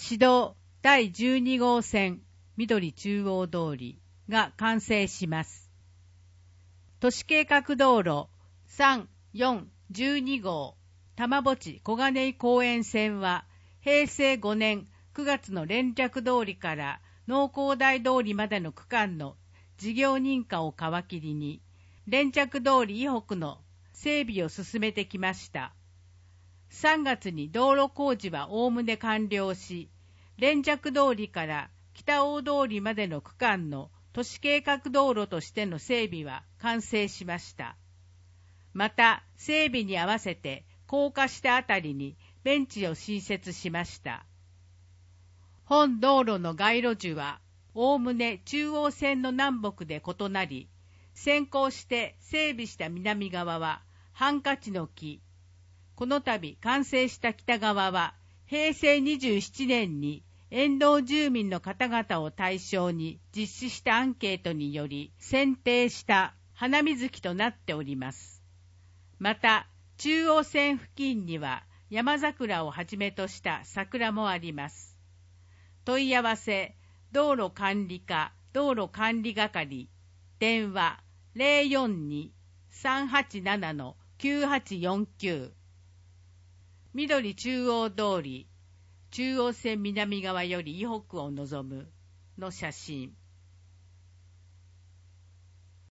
市道第12号線緑中央通りが完成します。都市計画道路3、4、12号玉墓小金井公園線は平成5年9月の連絡通りから農工大通りまでの区間の事業認可を皮切りに連着通り以北の整備を進めてきました。3月に道路工事はおおむね完了し、連着通りから北大通りまでの区間の都市計画道路としての整備は完成しました。また整備に合わせて高架下あたりにベンチを新設しました。本道路の街路樹はおおむね中央線の南北で異なり、先行して整備した南側はハンカチの木、この度完成した北側は平成27年に沿道住民の方々を対象に実施したアンケートにより選定した花水木となっております。また中央線付近には山桜をはじめとした桜もあります。問い合わせ道路管理課道路管理係電話 042-387-9849 緑中央通り中央線南側より以北を望むの写真。